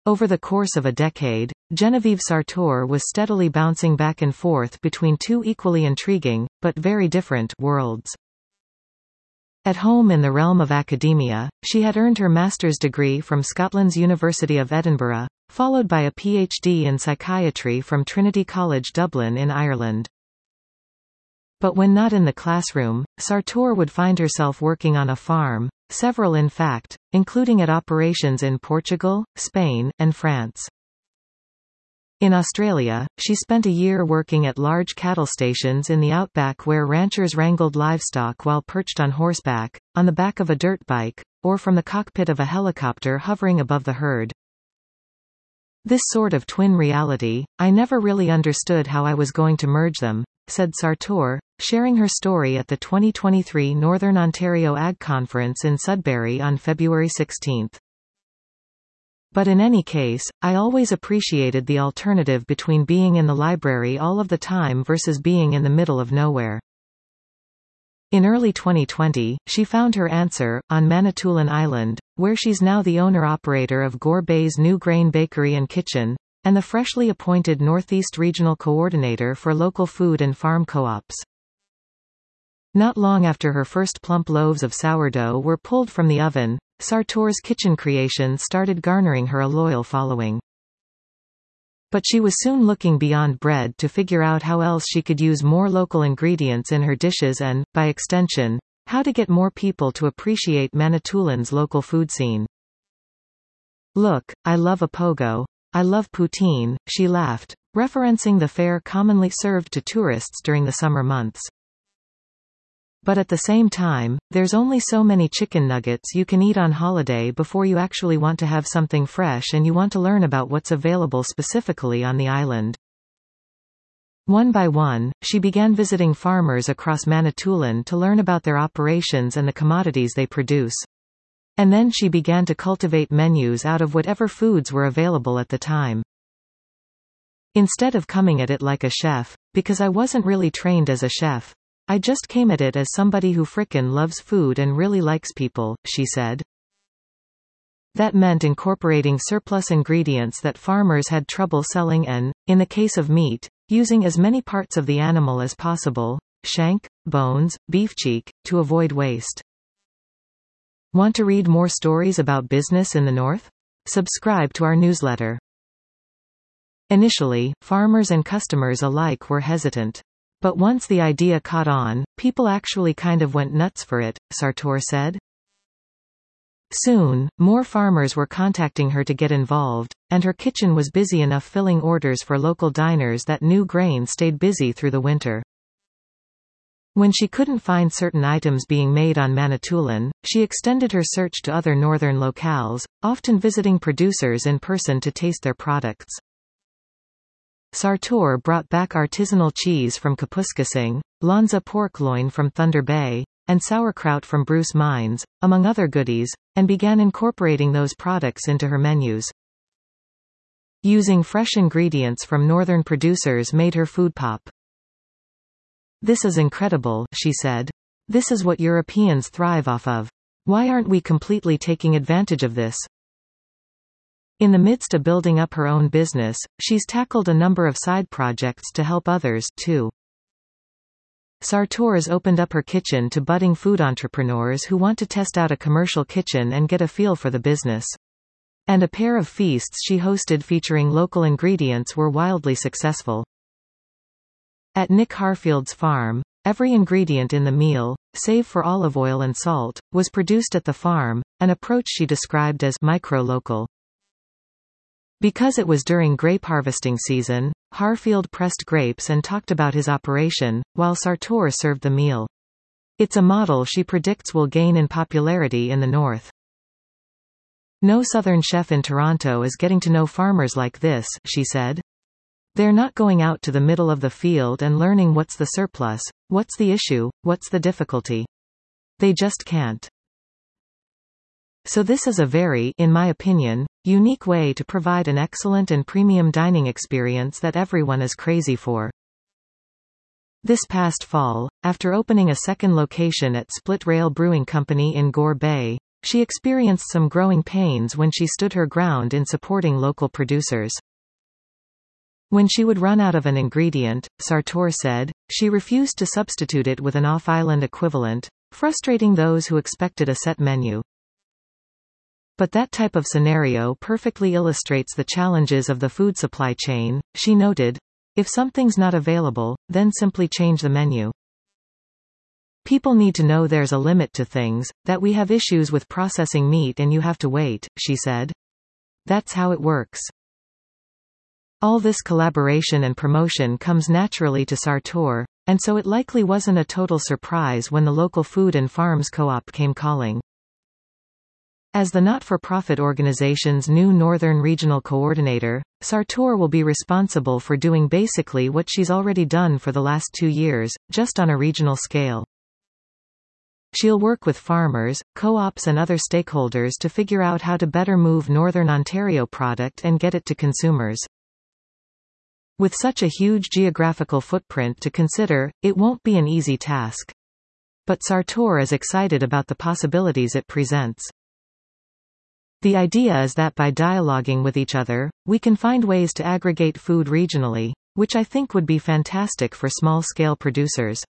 Over the course of a decade, Geneviève Sartour was steadily bouncing back and forth between two equally intriguing, but very different, worlds. At home in the realm of academia, she had earned her master's degree from Scotland's University of Edinburgh, followed by a PhD in psychiatry from Trinity College Dublin in Ireland. But when not in the classroom, Sartour would find herself working on a farm, several in fact, including at operations in Portugal, Spain, and France. In Australia, she spent a year working at large cattle stations in the outback where ranchers wrangled livestock while perched on horseback, on the back of a dirt bike, or from the cockpit of a helicopter hovering above the herd. This sort of twin reality, I never really understood how I was going to merge them, said Sartour, sharing her story at the 2023 Northern Ontario Ag Conference in Sudbury on February 16. But in any case, I always appreciated the alternative between being in the library all of the time versus being in the middle of nowhere. In early 2020, she found her answer, on Manitoulin Island, where she's now the owner-operator of Gore Bay's New Grain Bakery and Kitchen, and the freshly appointed Northeast Regional Coordinator for local food and farm co-ops. Not long after her first plump loaves of sourdough were pulled from the oven, Sartour's kitchen creations started garnering her a loyal following. But she was soon looking beyond bread to figure out how else she could use more local ingredients in her dishes and, by extension, how to get more people to appreciate Manitoulin's local food scene. "Look, I love a pogo. I love poutine," she laughed, referencing the fare commonly served to tourists during the summer months. "But at the same time, there's only so many chicken nuggets you can eat on holiday before you actually want to have something fresh and you want to learn about what's available specifically on the island." One by one, she began visiting farmers across Manitoulin to learn about their operations and the commodities they produce. And then she began to cultivate menus out of whatever foods were available at the time. "Instead of coming at it like a chef, because I wasn't really trained as a chef, I just came at it as somebody who frickin' loves food and really likes people," she said. That meant incorporating surplus ingredients that farmers had trouble selling and, in the case of meat, using as many parts of the animal as possible, shank, bones, beef cheek, to avoid waste. Want to read more stories about business in the North? Subscribe to our newsletter. Initially, farmers and customers alike were hesitant. But once the idea caught on, people actually kind of went nuts for it, Sartour said. Soon, more farmers were contacting her to get involved, and her kitchen was busy enough filling orders for local diners that New Grain stayed busy through the winter. When she couldn't find certain items being made on Manitoulin, she extended her search to other northern locales, often visiting producers in person to taste their products. Sartour brought back artisanal cheese from Kapuskasing, Lonza pork loin from Thunder Bay, and sauerkraut from Bruce Mines, among other goodies, and began incorporating those products into her menus. Using fresh ingredients from northern producers made her food pop. "This is incredible," she said. "This is what Europeans thrive off of. Why aren't we completely taking advantage of this?" In the midst of building up her own business, she's tackled a number of side projects to help others, too. Sartour's opened up her kitchen to budding food entrepreneurs who want to test out a commercial kitchen and get a feel for the business. And a pair of feasts she hosted featuring local ingredients were wildly successful. At Nick Harfield's farm, every ingredient in the meal, save for olive oil and salt, was produced at the farm, an approach she described as micro-local. Because it was during grape harvesting season, Harfield pressed grapes and talked about his operation, while Sartour served the meal. It's a model she predicts will gain in popularity in the North. "No Southern chef in Toronto is getting to know farmers like this," she said. "They're not going out to the middle of the field and learning what's the surplus, what's the issue, what's the difficulty. They just can't. So this is a very, in my opinion, unique way to provide an excellent and premium dining experience that everyone is crazy for." This past fall, after opening a second location at Split Rail Brewing Company in Gore Bay, she experienced some growing pains when she stood her ground in supporting local producers. When she would run out of an ingredient, Sartor said, she refused to substitute it with an off-island equivalent, frustrating those who expected a set menu. But that type of scenario perfectly illustrates the challenges of the food supply chain, she noted. If something's not available, then simply change the menu. People need to know there's a limit to things, that we have issues with processing meat and you have to wait, she said. That's how it works. All this collaboration and promotion comes naturally to Sartor, and so it likely wasn't a total surprise when the local food and farms co-op came calling. As the not-for-profit organization's new Northern Regional Coordinator, Sartor will be responsible for doing basically what she's already done for the last 2 years, just on a regional scale. She'll work with farmers, co-ops and other stakeholders to figure out how to better move Northern Ontario product and get it to consumers. With such a huge geographical footprint to consider, it won't be an easy task. But Sartor is excited about the possibilities it presents. The idea is that by dialoguing with each other, we can find ways to aggregate food regionally, which I think would be fantastic for small-scale producers.